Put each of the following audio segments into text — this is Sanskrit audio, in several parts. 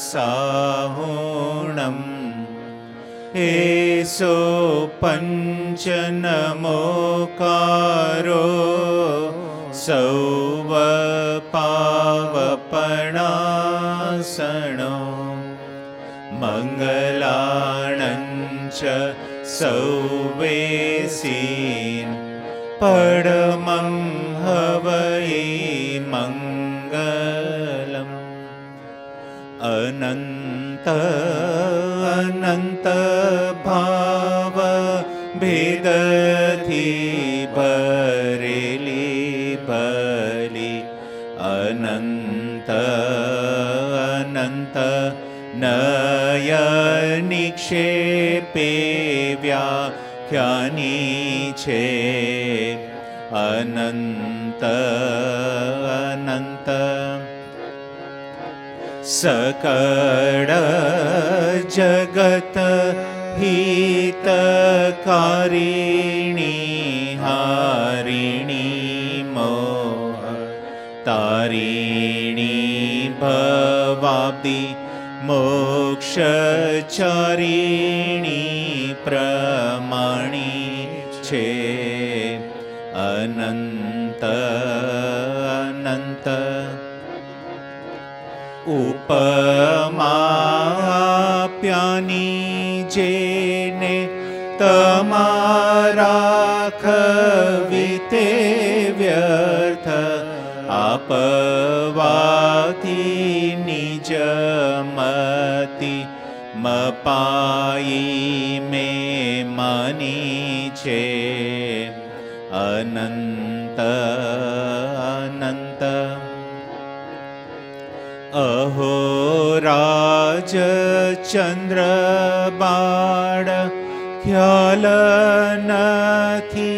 साहुणम् एसो पञ्चनमोकारो सौवपावपणासनो मङ्गलाणञ्च सौवेसीन् परमं हवये मङ्गलम् अनन्त भाव भेदथी भरेली बलि अनन्त नय निक्षेपे व्याख्यानी छे अनन्त सकळ जगत हितकारिणी हारिणी मोह तारिणी भवाब्दि मोक्षचारिणी प्रमाणी छे अनन्त उपमाप्यानी जेने तमारा खविते व्यर्थ आपवाती निजमति मपाई में मानी छे अनन्त अहो राजचन्द्र बाळ ख्याल नथी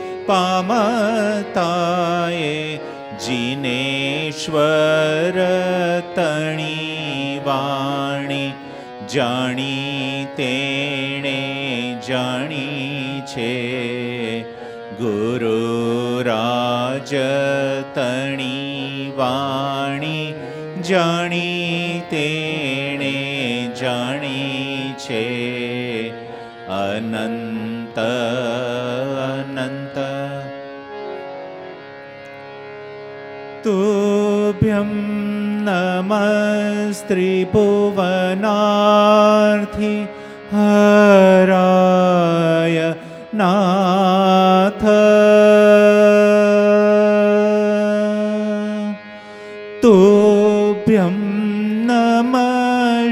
पामताये जिनेश्वर तणी वाणी जाणी तेणे जाणी छे गुरुराज तणी वाणी जाणी तेणे जाणी छे अनन्त तुभ्यं नमस्त्रिभुवनार्थी हराय नाथ तुभ्यं नमः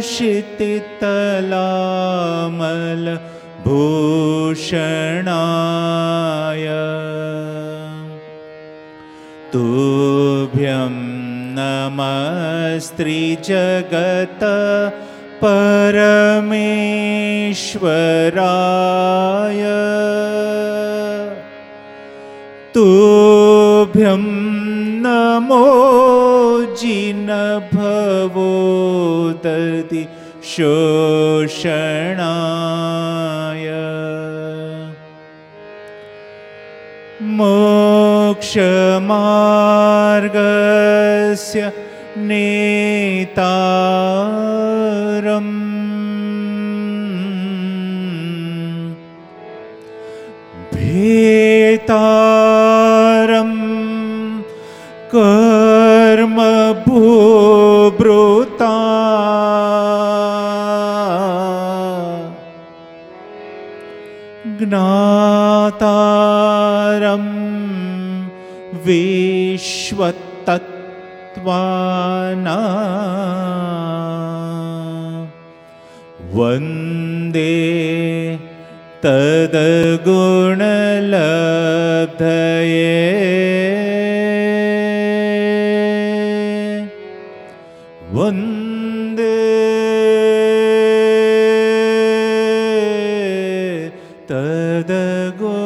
क्षितितलामल भूषणाय तुभ्यं नमस्त्रिजगत परमेश्वराय तुभ्यं नमो जिनभवोदधि शोषणाय मोक्षमार्गस्य नेतारम् भेतारम् कर्मभूभृता ज्ञातारं विश्वतत्त्वाना वन्दे तद्गुणलब्धये वन्दे तद्गुणलब्धये